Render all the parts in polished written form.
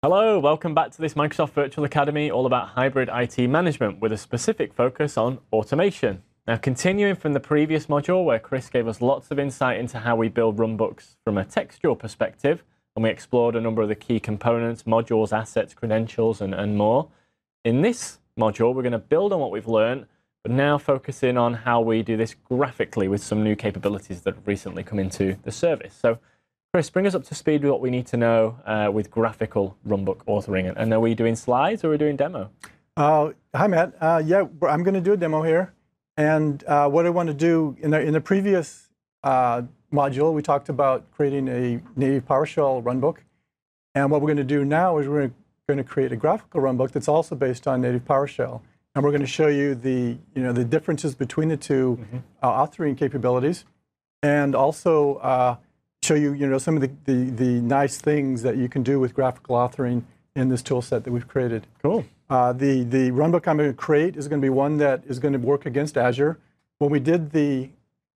Hello, welcome back to this Microsoft Virtual Academy, all about hybrid IT management with a specific focus on automation. Now, continuing from the previous module where Chris gave us lots of insight into how we build runbooks from a textual perspective, and we explored a number of the key components, modules, assets, credentials, and more. In this module, we're going to build on what we've learned, but now focusing on how we do this graphically with some new capabilities that have recently come into the service. So, Chris, bring us up to speed with what we need to know with graphical runbook authoring. And are we doing slides or are we doing demo? Hi, Matt. Yeah, I'm going to do a demo here. And what I want to do, in the previous module, we talked about creating a native PowerShell runbook. And what we're going to do now is we're going to create a graphical runbook that's also based on native PowerShell. And we're going to show you the differences between the two authoring capabilities, and also show you some of the nice things that you can do with graphical authoring in this tool set that we've created. Cool. The runbook I'm going to create is going to be one that is going to work against Azure. When we did the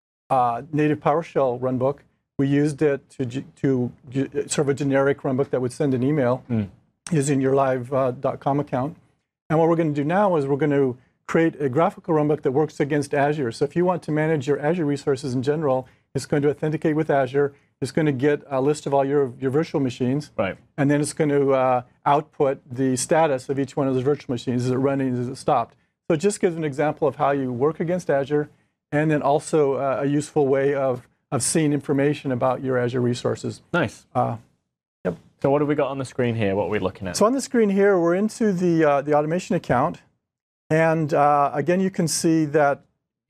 native PowerShell runbook, we used it to sort of a generic runbook that would send an email using your live.com account. And what we're going to do now is we're going to create a graphical runbook that works against Azure. So if you want to manage your Azure resources in general, it's going to authenticate with Azure. It's going to get a list of all your virtual machines. Right. And then it's going to output the status of each one of those virtual machines. Is it running? Is it stopped? So it just gives an example of how you work against Azure, and then also a useful way of seeing information about your Azure resources. Nice. Yep. So what have we got on the screen here? What are we looking at? So on the screen here, we're into the automation account. And again, you can see that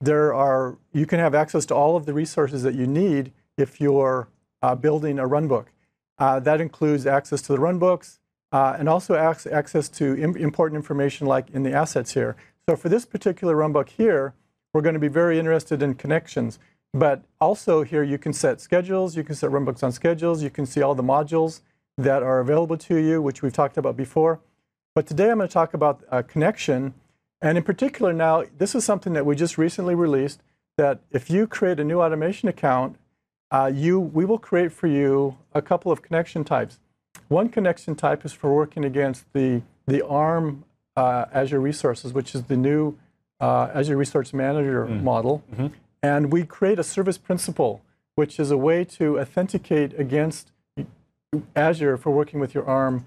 you can have access to all of the resources that you need if you're building a runbook. That includes access to the runbooks and also access to important information like in the assets here. So for this particular runbook here, we're going to be very interested in connections. But also here you can set schedules, you can set runbooks on schedules, you can see all the modules that are available to you, which we've talked about before. But today I'm going to talk about a connection. And in particular now, this is something that we just recently released, that if you create a new automation account, we will create for you a couple of connection types. One connection type is for working against the ARM Azure resources, which is the new Azure Resource Manager model. And we create a service principal, which is a way to authenticate against Azure for working with your ARM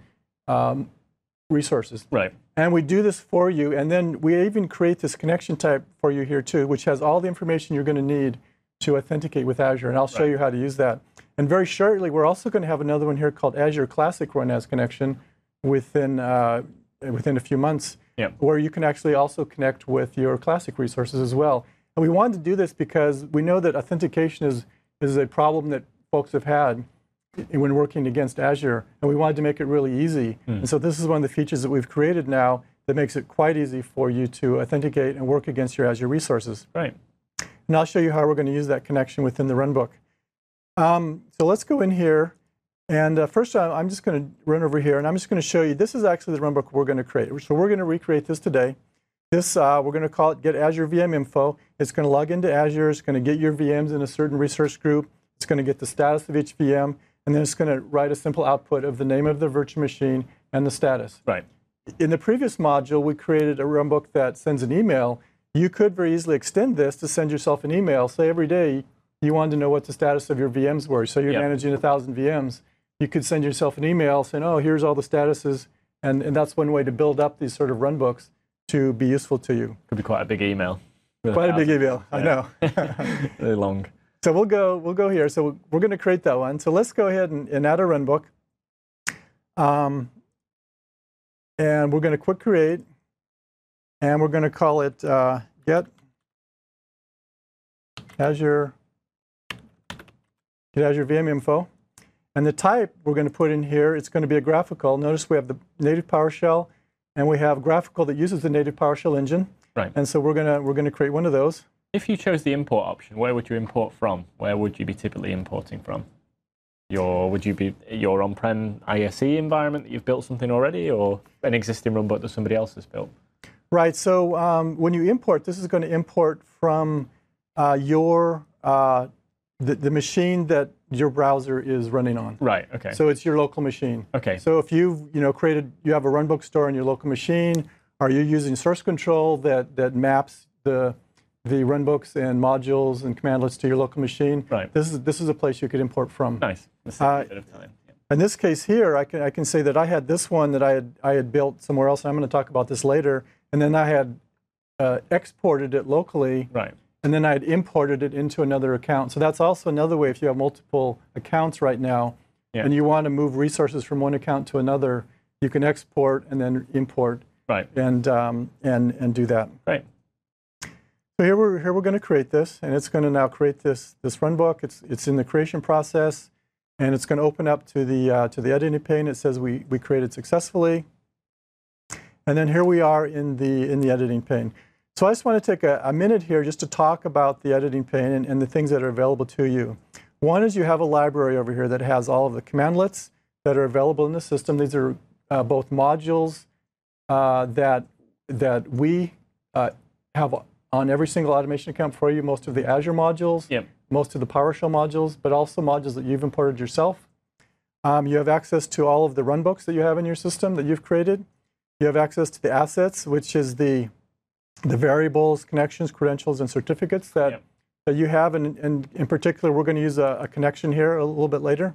resources. Right. And we do this for you, and then we even create this connection type for you here too, which has all the information you're going to need to authenticate with Azure, and I'll show you how to use that. And very shortly, we're also going to have another one here called Azure Classic Run As Connection within a few months, where you can actually also connect with your Classic resources as well. And we wanted to do this because we know that authentication is a problem that folks have had when working against Azure, and we wanted to make it really easy. And so this is one of the features that we've created now that makes it quite easy for you to authenticate and work against your Azure resources. Right. And I'll show you how we're going to use that connection within the runbook. So let's go in here, and first I'm just going to run over here, and I'm just going to show you, this is actually the runbook we're going to create. So we're going to recreate this today. This, we're going to call it Get Azure VM Info. It's going to log into Azure. It's going to get your VMs in a certain resource group. It's going to get the status of each VM, and then it's going to write a simple output of the name of the virtual machine and the status. Right. In the previous module, we created a runbook that sends an email. You could very easily extend this to send yourself an email. Say every day you wanted to know what the status of your VMs were. So you're managing 1,000 VMs. You could send yourself an email saying, oh, here's all the statuses. And that's one way to build up these sort of runbooks to be useful to you. Could be quite a big email. Quite a big email, I know. Really long. So we'll go here. So we're going to create that one. So let's go ahead and add a runbook. And we're going to quick create. And we're going to call it Get Azure VM Info. And the type we're going to put in here, it's going to be a graphical. Notice we have the native PowerShell, and we have graphical that uses the native PowerShell engine. Right. And so we're going to create one of those. If you chose the import option, where would you import from? Where would you be typically importing from? Would you be your on-prem ISE environment that you've built something already, or an existing runbook that somebody else has built? Right. So when you import, this is going to import from your the machine that your browser is running on. Right. Okay. So it's your local machine. Okay. So if you have a runbook store on your local machine, are you using source control that maps the runbooks and modules and commandlets to your local machine? Right. This is a place you could import from. Nice. This saves a bit of time. Yeah. In this case here, I can say that I had this one that I had built somewhere else. And I'm going to talk about this later. And then I had exported it locally. Right. And then I had imported it into another account. So that's also another way if you have multiple accounts right now, Yeah. and you want to move resources from one account to another, you can export and then import. Right. And do that. Right. So here we're going to create this, and it's going to now create this runbook. It's in the creation process, and it's going to open up to the editing pane. It says we created successfully, and then here we are in the editing pane. So I just want to take a minute here just to talk about the editing pane and the things that are available to you. One is you have a library over here that has all of the commandlets that are available in the system. These are both modules that we have on every single automation account for you, most of the Azure modules, Yep. most of the PowerShell modules, but also modules that you've imported yourself. You have access to all of the runbooks that you have in your system that you've created. You have access to the assets, which is the variables, connections, credentials, and certificates that you have. And in particular, we're going to use a connection here a little bit later.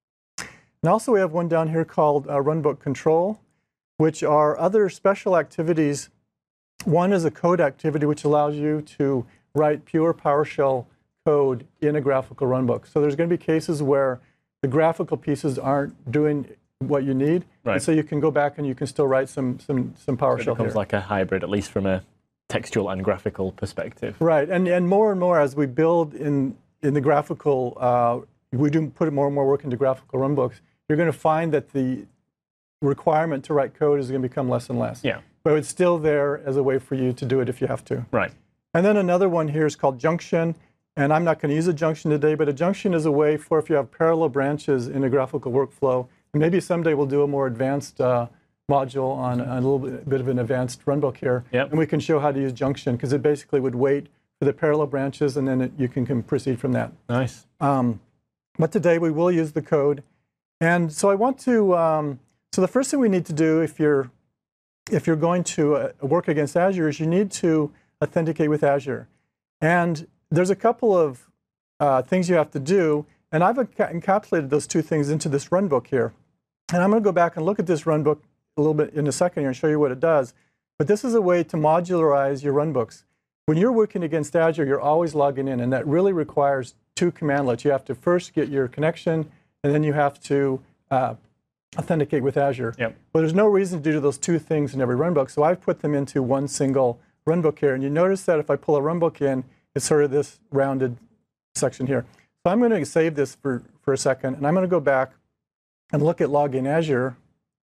And also we have one down here called runbook control, which are other special activities. One is a code activity, which allows you to write pure PowerShell code in a graphical runbook. So there's going to be cases where the graphical pieces aren't doing what you need, Right. and so you can go back and you can still write some PowerShell It becomes here. like a hybrid, at least from a textual and graphical perspective. Right, and more as we build in the graphical, we do put more and more work into graphical runbooks. You're going to find that the requirement to write code is going to become less and less. Yeah. But it's still there as a way for you to do it if you have to. Right. And then another one here is called junction. And I'm not going to use a junction today, but a junction is a way for if you have parallel branches in a graphical workflow. And maybe someday we'll do a more advanced module on a little bit of an advanced runbook here. Yep. And we can show how to use junction, because it basically would wait for the parallel branches, and then you can proceed from that. Nice. But today we will use the code. And so I want to, so the first thing we need to do if you're going to work against Azure is you need to authenticate with Azure. And there's a couple of things you have to do, and I've encapsulated those two things into this runbook here. And I'm going to go back and look at this runbook a little bit in a second here and show you what it does. But this is a way to modularize your runbooks. When you're working against Azure, you're always logging in, and that really requires two commandlets. You have to first get your connection, and then you have to authenticate with Azure. Yep. But there's no reason to do those two things in every runbook, so I've put them into one single runbook here. And you notice that if I pull a runbook in, it's sort of this rounded section here. So I'm going to save this for a second, and I'm going to go back and look at Login Azure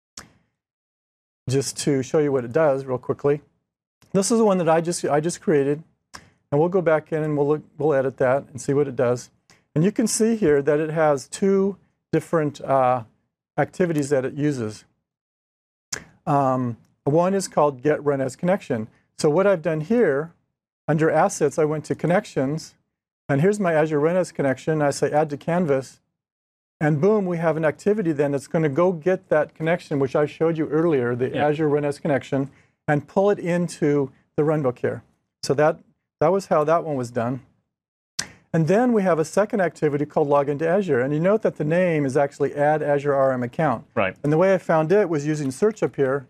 just to show you what it does real quickly. This is the one that I just created, and we'll go back in and we'll edit that and see what it does. And you can see here that it has two different activities that it uses. One is called Get Run As Connection. So what I've done here, under Assets, I went to Connections, and here's my Azure Run As connection. I say Add to Canvas, and boom, we have an activity then that's going to go get that connection, which I showed you earlier, the Azure Run As connection, and pull it into the runbook here. So that was how that one was done. And then we have a second activity called Log into Azure. And you note that the name is actually Add Azure RM Account. Right. And the way I found it was using search up here.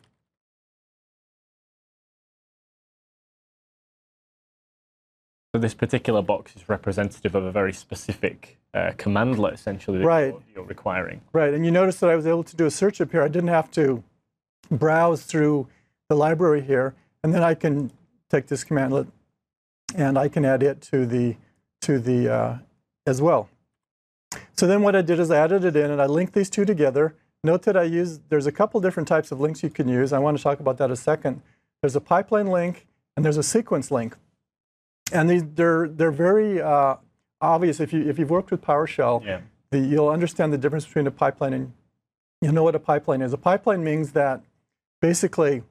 So this particular box is representative of a very specific commandlet, essentially, that Right. you're requiring. Right. And you notice that I was able to do a search up here. I didn't have to browse through the library here. And then I can take this commandlet and I can add it to the as well. So then what I did is I added it in and I linked these two together. Note that there's a couple different types of links you can use. I want to talk about that a second. There's a pipeline link and there's a sequence link. And they're very obvious. If you've worked with PowerShell, you'll understand the difference between a pipeline and you'll know what a pipeline is. A pipeline means that basically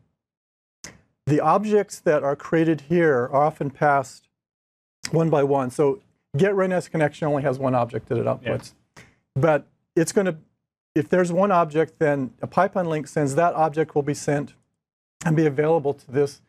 the objects that are created here are often passed one by one. So get REN-S connection only has one object that it outputs. But it's going to, if there's one object, then a pipeline link sends that object will be sent and be available to this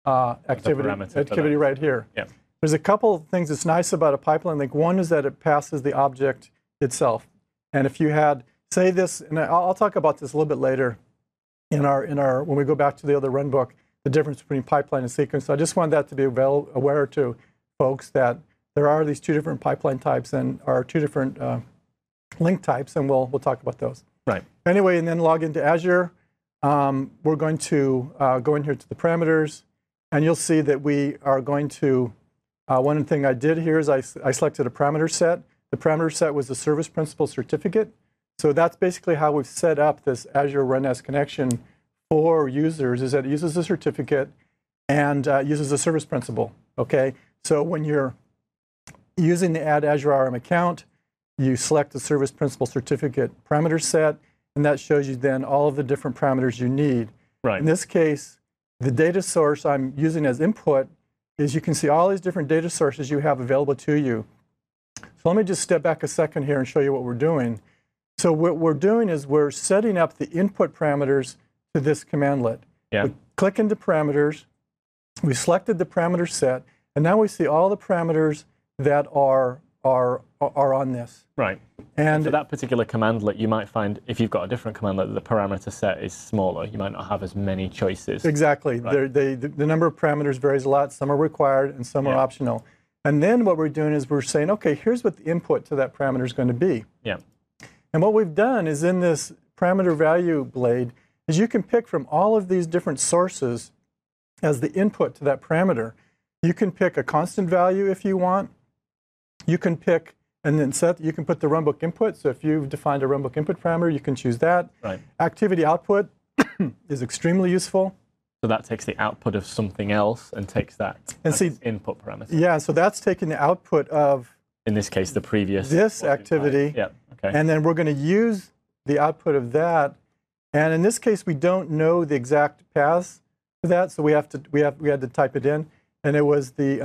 activity right here. Yep. There's a couple of things that's nice about a pipeline link. One is that it passes the object itself. And if you had, say this, and I'll talk about this a little bit later in our when we go back to the other run book, the difference between pipeline and sequence. So I just wanted that to be aware to folks that there are these two different pipeline types and are two different link types, and we'll talk about those. Right. Anyway, and then log into Azure. We're going to go in here to the parameters, and you'll see that we are going to, one thing I did here is I selected a parameter set. The parameter set was the service principal certificate. So that's basically how we've set up this Azure REN-S connection for users, is that it uses the certificate and uses the service principal, okay? So when you're using the Add Azure RM account, you select the service principal certificate parameter set, and that shows you then all of the different parameters you need. Right. In this case, the data source I'm using as input is you can see all these different data sources you have available to you. So let me just step back a second here and show you what we're doing. So what we're doing is we're setting up the input parameters to this commandlet. Yeah. We click into parameters, we selected the parameter set, and now we see all the parameters that are on this. Right. And for that particular commandlet, you might find if you've got a different commandlet, the parameter set is smaller. You might not have as many choices. Exactly. Right. The number of parameters varies a lot. Some are required and some are optional. And then what we're doing is we're saying, okay, here's what the input to that parameter is going to be. Yeah. And what we've done is in this parameter value blade is you can pick from all of these different sources as the input to that parameter. You can pick a constant value if you want. You can pick and then you can put the runbook input. So if you've defined a runbook input parameter, you can choose that. Right. Activity output is extremely useful. So that takes the output of something else and takes that as its input parameter. Yeah, so that's taking the output of, in this case, the previous this activity. Yeah. Okay. And then we're going to use the output of that. And in this case, we don't know the exact paths for that, so we had to type it in. And it was the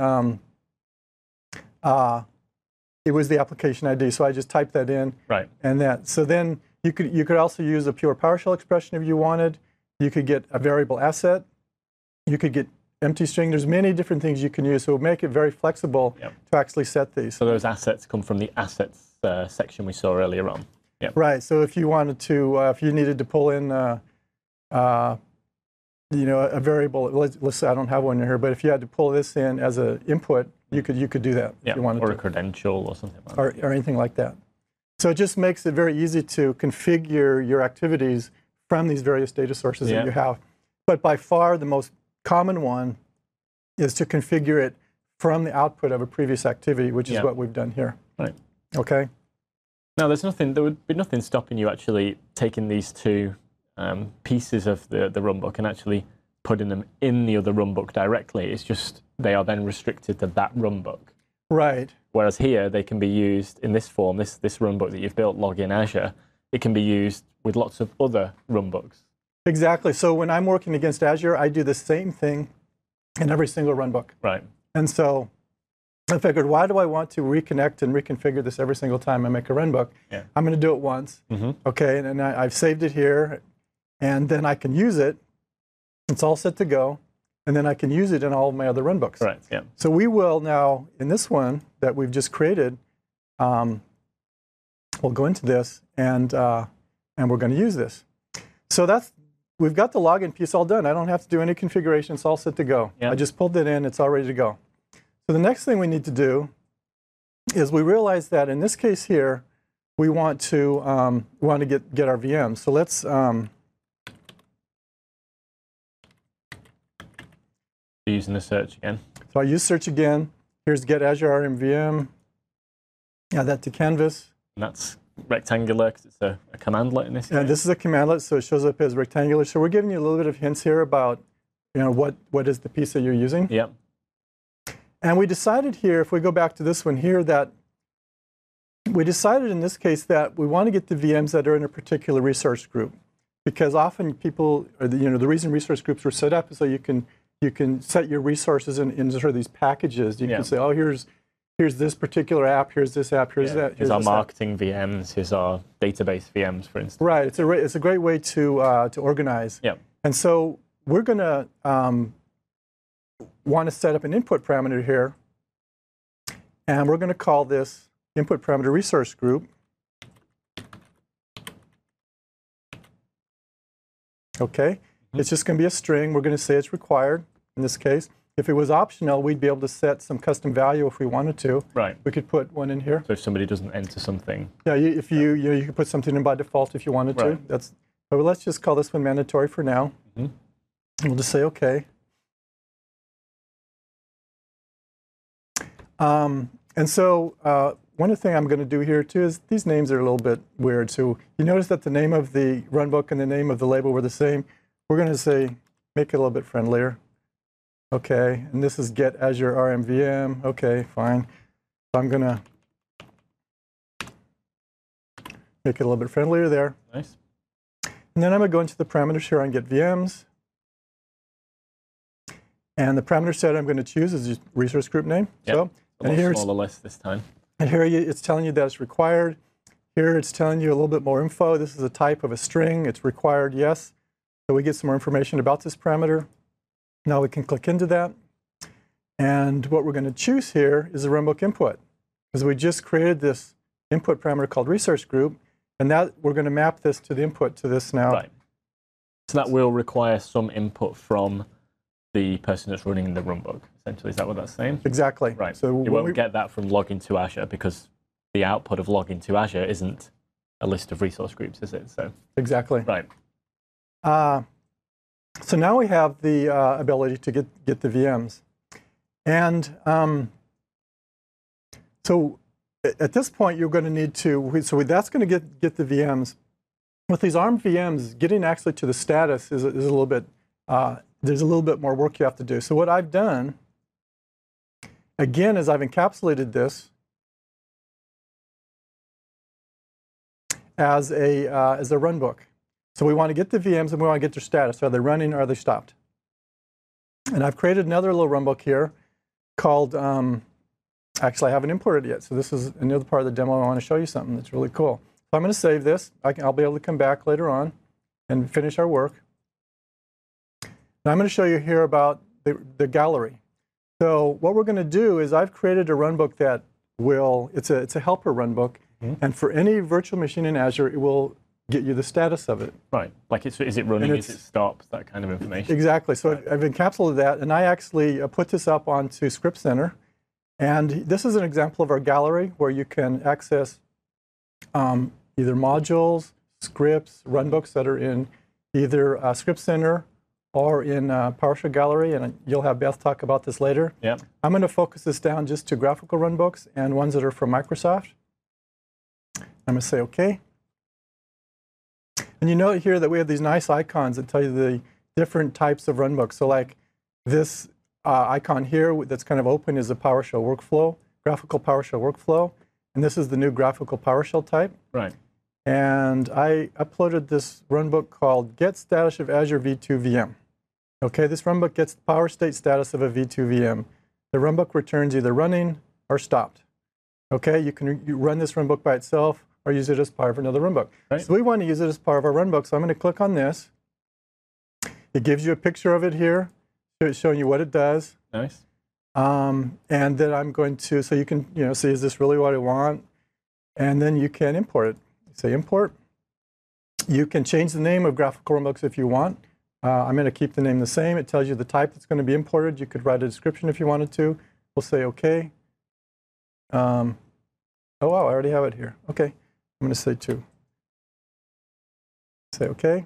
application ID. So I just typed that in. Right. And that. So then you could also use a pure PowerShell expression if you wanted. You could get a variable asset. You could get empty string. There's many different things you can use. So make it very flexible to actually set these. So those assets come from the assets section we saw earlier on. Yep. Right. So if you wanted to, if you needed to pull in, a variable. Let's say I don't have one in here, but if you had to pull this in as an input, you could do that if you wanted to. Or a credential or something like that. Or anything like that. So it just makes it very easy to configure your activities from these various data sources that you have. But by far the most common one is to configure it from the output of a previous activity, which is what we've done here. Right. Okay. Now, there would be nothing stopping you actually taking these two pieces of the runbook and actually putting them in the other runbook directly. It's just they are then restricted to that runbook. Right. Whereas here, they can be used in this form, this runbook that you've built, Login Azure, it can be used with lots of other runbooks. Exactly. So when I'm working against Azure, I do the same thing in every single runbook. Right. And so I figured, why do I want to reconnect and reconfigure this every single time I make a runbook? Yeah. I'm going to do it once. Okay, and I've saved it here, and then I can use it. It's all set to go, and then I can use it in all of my other runbooks. Right. Yeah. So we will now, in this one that we've just created, we'll go into this, and we're going to use this. So we've got the login piece all done. I don't have to do any configuration. It's all set to go. Yeah. I just pulled it in. It's all ready to go. So the next thing we need to do is we realize that in this case here, we want to get our VM. So let's using the search again. So I use search again. Here's get Azure RM VM. Add that to Canvas. And that's rectangular because it's a commandlet in this case. And this is a commandlet, so it shows up as rectangular. So we're giving you a little bit of hints here about what is the piece that you're using. Yep. And we decided here, if we go back to this one here, that we decided in this case that we want to get the VMs that are in a particular resource group, because often people, or the reason resource groups were set up is so you can set your resources in sort of these packages. You can say, oh, here's here's this particular app, here's this app, here's that. Here's our marketing VMs, here's our database VMs, for instance. Right. It's a great way to organize. Yeah. And so we're going to want to set up an input parameter here. And we're going to call this input parameter resource group. Okay. It's just going to be a string. We're going to say it's required in this case. If it was optional, we'd be able to set some custom value if we wanted to. Right. We could put one in here. So if somebody doesn't enter something. Yeah, if you could put something in by default if you wanted to. Right. But let's just call this one mandatory for now. Mm-hmm. We'll just say OK. And so one thing I'm going to do here too is these names are a little bit weird. So you notice that the name of the runbook and the name of the label were the same. We're going to say make it a little bit friendlier. Okay, and this is get Azure RMVM. Okay, fine. So I'm going to make it a little bit friendlier there. Nice. And then I'm going to go into the parameters here on get VMs. And the parameter set I'm going to choose is just resource group name. Yep. So, a lot smaller list this time. And here it's telling you that it's required. Here it's telling you a little bit more info. This is a type of a string. It's required, yes. So we get some more information about this parameter. Now we can click into that. And what we're going to choose here is the runbook input, because we just created this input parameter called resource group, and that we're going to map this to the input to this now. Right. So that will require some input from the person that's running the runbook, essentially. Is that what that's saying? Exactly. Right. So you won't get that from login to Azure, because the output of login to Azure isn't a list of resource groups, is it? So exactly. Right. So now we have the ability to get the VMs. And so at this point, you're going to need to, so that's going to get the VMs. With these ARM VMs, getting actually to the status is a little bit, there's a little bit more work you have to do. So what I've done, again, is I've encapsulated this as a runbook. So we want to get the VMs and we want to get their status. Are they running or are they stopped? And I've created another little runbook here called, actually I haven't imported it yet. So this is another part of the demo. I want to show you something that's really cool. So I'm going to save this. I'll be able to come back later on and finish our work. Now I'm going to show you here about the gallery. So what we're going to do is I've created a runbook that will, it's a helper runbook. Mm-hmm. And for any virtual machine in Azure, it will get you the status of it. Right, like is it running, is it stopped, that kind of information. Exactly, so right. I've encapsulated that, and I actually put this up onto Script Center. And this is an example of our gallery where you can access either modules, scripts, runbooks that are in either Script Center or in PowerShell Gallery, and you'll have Beth talk about this later. Yep. I'm going to focus this down just to graphical runbooks and ones that are from Microsoft. I'm going to say OK. And you note here that we have these nice icons that tell you the different types of runbooks. So like this icon here that's kind of open is a PowerShell workflow, graphical PowerShell workflow. And this is the new graphical PowerShell type. Right. And I uploaded this runbook called Get Status of Azure V2 VM. Okay, this runbook gets the power state status of a V2 VM. The runbook returns either running or stopped. Okay, you can run this runbook by itself or use it as part of another runbook. Right. So we want to use it as part of our runbook. So I'm going to click on this. It gives you a picture of it here. So it's showing you what it does. Nice. And then I'm going to, so you can see, is this really what I want? And then you can import it. Say import. You can change the name of graphical runbooks if you want. I'm going to keep the name the same. It tells you the type that's going to be imported. You could write a description if you wanted to. We'll say OK. Oh, wow, I already have it here. OK. I'm going to say 2. Say OK.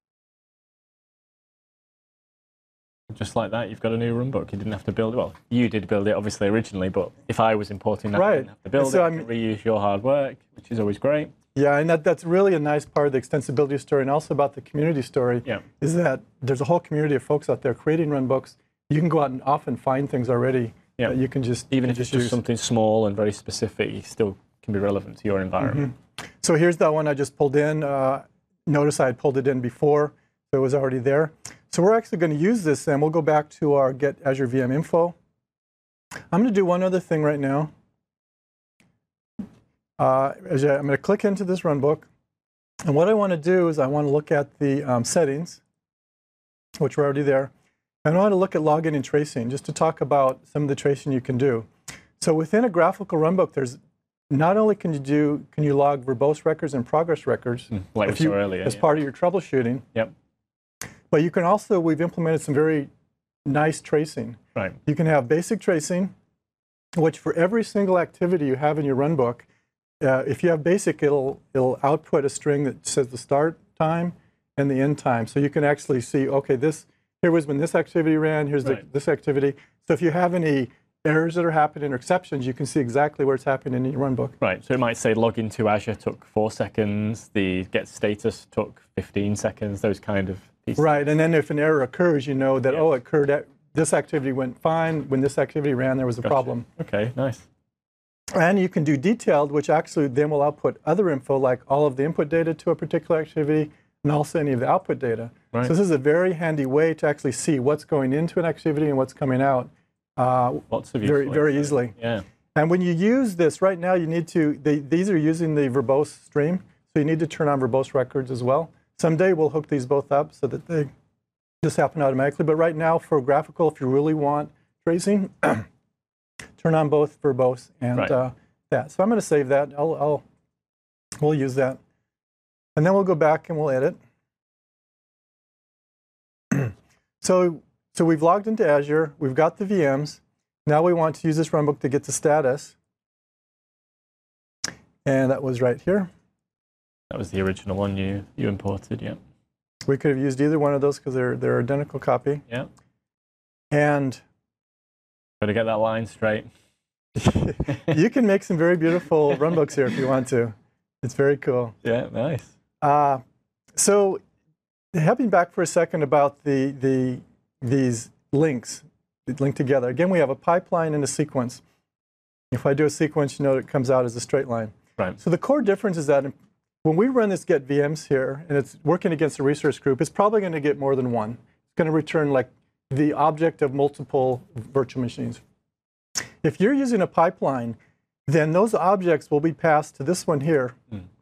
Just like that, you've got a new runbook. You didn't have to build it. Well, you did build it, obviously, originally, but if I was importing that, I didn't have to build it. I can reuse your hard work, which is always great. Yeah, and that's really a nice part of the extensibility story, and also about the community story, is that there's a whole community of folks out there creating runbooks. You can go out and often find things already that you can just Even if it's just something small and very specific, it still can be relevant to your environment. Mm-hmm. So here's that one I just pulled in. Notice I had pulled it in before, so it was already there. So we're actually going to use this, and we'll go back to our Get Azure VM Info. I'm going to do one other thing right now. I'm going to click into this runbook. And what I want to do is I want to look at the settings, which were already there. And I want to look at login and tracing, just to talk about some of the tracing you can do. So within a graphical runbook, there's not only can you log verbose records and progress records like we saw earlier, as part of your troubleshooting. Yep. But you can also, we've implemented some very nice tracing. Right. You can have basic tracing, which for every single activity you have in your runbook, if you have basic, it'll output a string that says the start time and the end time. So you can actually see, okay, here was when this activity ran, here's this activity. So if you have any errors that are happening or exceptions, you can see exactly where it's happening in your runbook. Right, so it might say login to Azure took 4 seconds, the get status took 15 seconds, those kind of pieces. Right, and then if an error occurs, you know that, oh, it occurred this activity went fine. When this activity ran, there was a problem. Okay, nice. And you can do detailed, which actually then will output other info, like all of the input data to a particular activity, and also any of the output data. Right. So this is a very handy way to actually see what's going into an activity and what's coming out Lots of very easily. Yeah. And when you use this, right now you need to, these are using the verbose stream, so you need to turn on verbose records as well. Someday we'll hook these both up so that they just happen automatically. But right now for graphical, if you really want tracing, turn on both verbose and that. So I'm going to save that. We'll use that. And then we'll go back and we'll edit. So we've logged into Azure. We've got the VMs. Now we want to use this runbook to get to status. And that was right here. That was the original one you imported, yeah. We could have used either one of those because they're identical copy. Yeah. And got to get that line straight. you can make some very beautiful runbooks here if you want to. It's very cool. Yeah, nice. So hopping back for a second about these links that link together. Again, we have a pipeline and a sequence. If I do a sequence, you know it comes out as a straight line. Right. So the core difference is that when we run this get VMs here, and it's working against a resource group, it's probably going to get more than one. It's going to return like the object of multiple virtual machines. If you're using a pipeline, then those objects will be passed to this one here.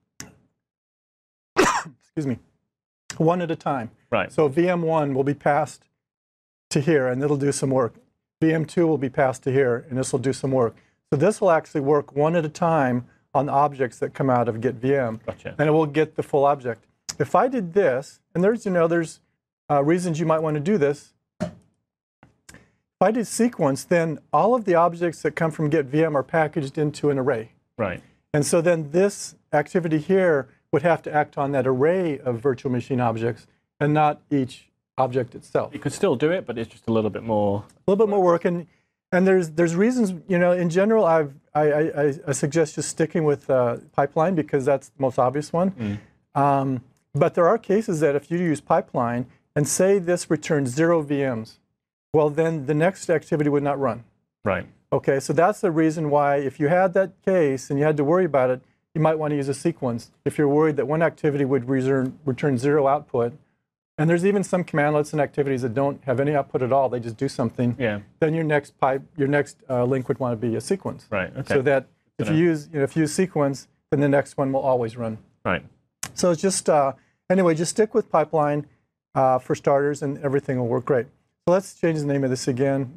Excuse me. One at a time. Right. So VM1 will be passed to here, and it'll do some work. VM2 will be passed to here, and this will do some work. So this will actually work one at a time on the objects that come out of get VM. Gotcha. And it will get the full object. If I did this, and there's reasons you might want to do this. If I did sequence, then all of the objects that come from get VM are packaged into an array. Right. And so then this activity here would have to act on that array of virtual machine objects and not each object itself. You could still do it, but it's just a little bit more. A little bit more work, and there's reasons. In general, I suggest just sticking with pipeline because that's the most obvious one. But there are cases that if you use pipeline and say this returns 0 VMs, well then the next activity would not run. Right. Okay, so that's the reason why if you had that case and you had to worry about it, you might want to use a sequence. If you're worried that one activity would return 0 output, and there's even some commandlets and activities that don't have any output at all, they just do something. Yeah. Then your next link would want to be a sequence. Right. Okay. So that if you use sequence, then the next one will always run. Right. So it's just anyway, just stick with pipeline for starters, and everything will work great. So let's change the name of this again.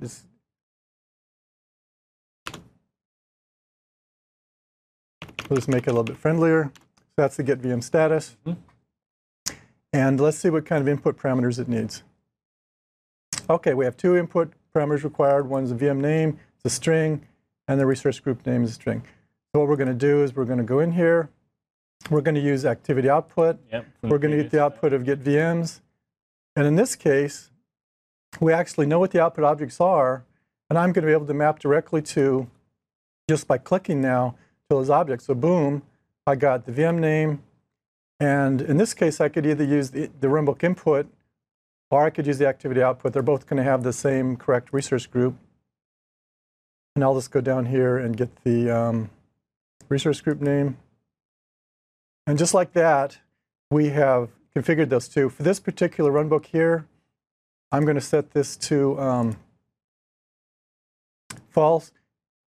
We'll just make it a little bit friendlier. So that's the get VM status. And let's see what kind of input parameters it needs. Okay, we have 2 input parameters required. One's a VM name, it's a string, and the resource group name is a string. So what we're going to do is we're going to go in here. We're going to use activity output. Yep, we're going to get the output of get VMs. And in this case, we actually know what the output objects are, and I'm going to be able to map directly to, just by clicking now, to those objects. So boom, I got the VM name. And in this case, I could either use the runbook input, or I could use the activity output. They're both going to have the same correct resource group. And I'll just go down here and get the resource group name. And just like that, we have configured those 2. For this particular runbook here, I'm going to set this to false.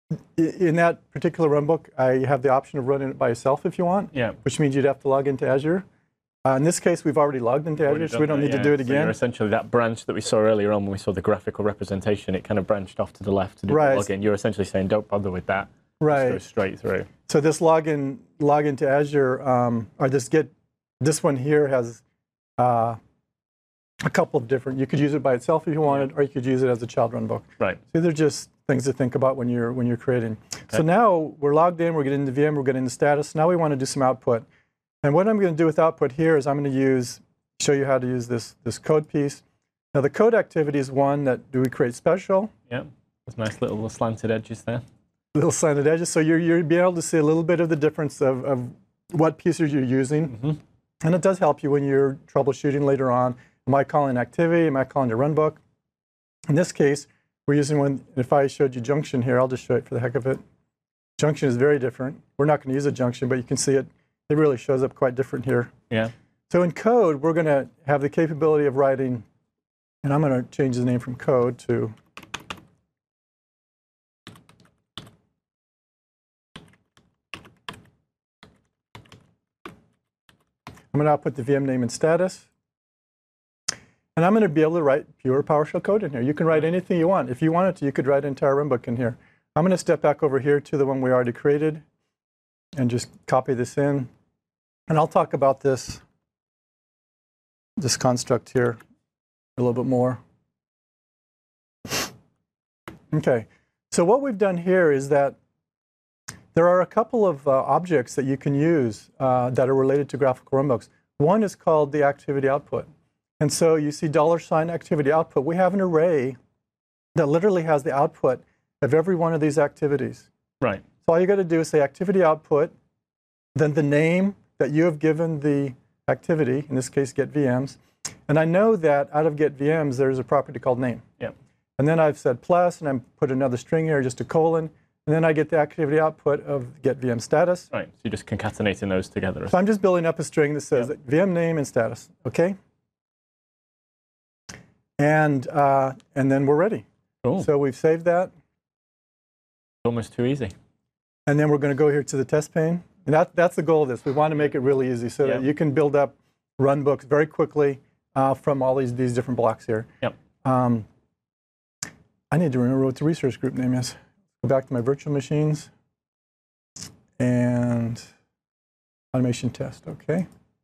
in that particular runbook, I have the option of running it by yourself if you want, Yeah. which means you'd have to log into Azure. In this case, we've already logged into Azure, so we don't need to do it So again. you're essentially that branch that we saw earlier on when we saw the graphical representation, it kind of branched off to the left to do the login. You're essentially saying don't bother with that. Right. Just go straight through. So this log into Azure, or this one here has a couple of different. You could use it by itself if you wanted, or you could use it as a child runbook. Right. So they're just things to think about when you're creating. Okay. So now we're logged in. We're getting into VM. We're getting into status. Now we want to do some output. And what I'm going to do with output here is I'm going to show you how to use this code piece. Now the code activity is one that do we create special. Yeah. There's nice little slanted edges there. Little slanted edges. So you're being able to see a little bit of the difference of what pieces you're using. Mm-hmm. And it does help you when you're troubleshooting later on. Am I calling activity? Am I calling a runbook? In this case, we're using one. If I showed you junction here, I'll just show it for the heck of it. Junction is very different. We're not going to use a junction, but you can see it. It really shows up quite different here. Yeah. So in code, we're going to have the capability of writing, and I'm going to change the name from code to I'm going to output the VM name and status. And I'm going to be able to write pure PowerShell code in here. You can write anything you want. If you wanted to, you could write an entire runbook in here. I'm going to step back over here to the one we already created and just copy this in. And I'll talk about this construct here a little bit more. Okay, so what we've done here is that there are a couple of objects that you can use that are related to graphical runbooks. One is called the activity output. And so you see $ activity output. We have an array that literally has the output of every one of these activities. Right. So all you got to do is say activity output, then the name that you have given the activity, in this case get VMs. And I know that out of get VMs, there's a property called name. Yep. And then I've said plus, and I put another string here, just a colon. And then I get the activity output of get VM status. Right. So you're just concatenating those together. So I'm just building up a string that says that VM name and status. Okay. And then we're ready. Cool. So we've saved that. Almost too easy. And then we're going to go here to the test pane. And that's the goal of this. We want to make it really easy so that you can build up runbooks very quickly from all these different blocks here. Yep. I need to remember what the resource group name is. Go back to my virtual machines and automation test. Okay.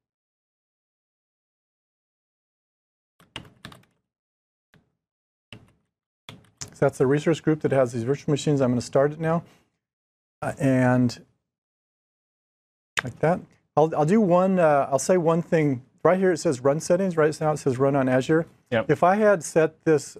So that's the resource group that has these virtual machines. I'm going to start it now. And like that. I'll do one, I'll say one thing. Right here it says run settings. Right now it says run on Azure. Yep. If I had set this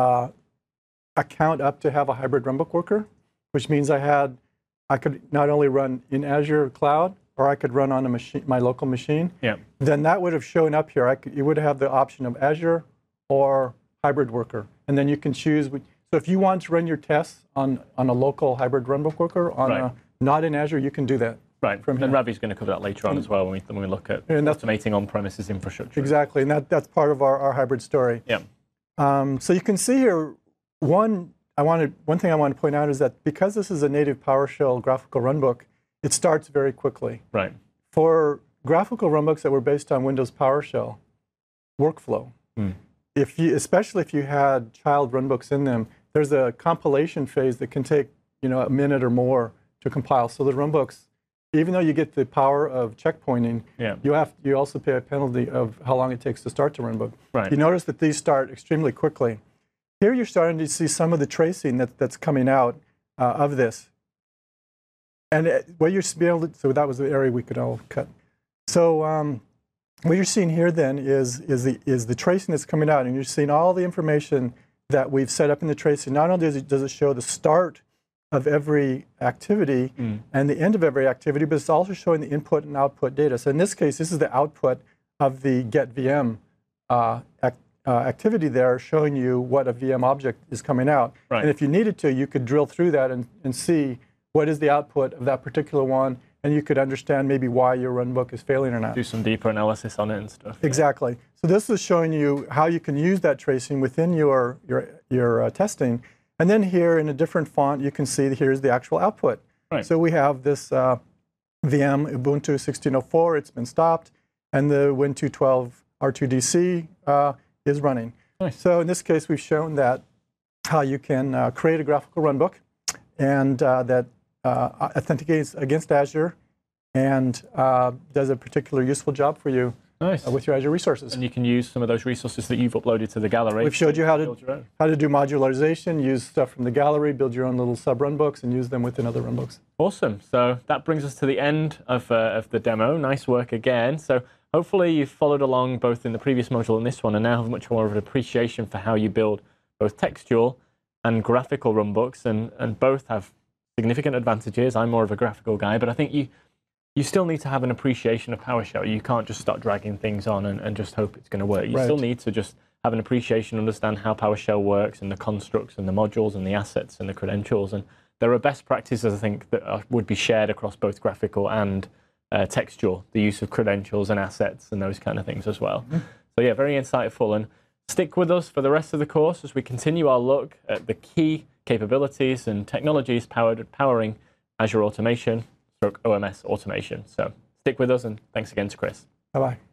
account up to have a hybrid runbook worker, which means I could not only run in Azure Cloud, or I could run on a machine, my local machine, then that would have shown up here. You would have the option of Azure or hybrid worker. And then you can choose. So if you want to run your tests on a local hybrid runbook worker, not in Azure, you can do that. Right. And Ravi's going to cover that later on as well when we look at automating on-premises infrastructure. Exactly, and that's part of our hybrid story. Yeah. So you can see here, one thing I want to point out is that because this is a native PowerShell graphical runbook, it starts very quickly. Right. For graphical runbooks that were based on Windows PowerShell workflow, especially if you had child runbooks in them, there's a compilation phase that can take a minute or more to compile. So the runbooks, even though you get the power of checkpointing, you also pay a penalty of how long it takes to start the runbook. Right. You notice that these start extremely quickly. Here you're starting to see some of the tracing that's coming out of this. And what you're able to, so that was the area we could all cut. So what you're seeing here then is the tracing that's coming out, and you're seeing all the information that we've set up in the tracing. Not only does it show the start of every activity and the end of every activity, but it's also showing the input and output data. So in this case, this is the output of the get VM activity there, showing you what a VM object is coming out. Right. And if you needed to, you could drill through that and see what is the output of that particular one, and you could understand maybe why your runbook is failing or not. Do some deeper analysis on it and stuff. Exactly. So this is showing you how you can use that tracing within your testing. And then here in a different font, you can see here's the actual output. Right. So we have this VM Ubuntu 16.04. It's been stopped, and the Win212 R2DC is running. Nice. So in this case, we've shown that how you can create a graphical runbook and that authenticates against Azure and does a particular useful job for you. Nice. With your Azure resources. And you can use some of those resources that you've uploaded to the gallery. We've showed you how to do modularization, use stuff from the gallery, build your own little sub runbooks, and use them within other runbooks. Awesome. So that brings us to the end of the demo. Nice work again. So hopefully you've followed along both in the previous module and this one, and now have much more of an appreciation for how you build both textual and graphical runbooks, and both have significant advantages. I'm more of a graphical guy, but I think you still need to have an appreciation of PowerShell. You can't just start dragging things on and just hope it's going to work. You still need to just have an appreciation, understand how PowerShell works and the constructs and the modules and the assets and the credentials. And there are best practices, I think, that would be shared across both graphical and textual, the use of credentials and assets and those kind of things as well. So yeah, very insightful. And stick with us for the rest of the course as we continue our look at the key capabilities and technologies powering Azure Automation, OMS automation. So stick with us, and thanks again to Chris. Bye-bye.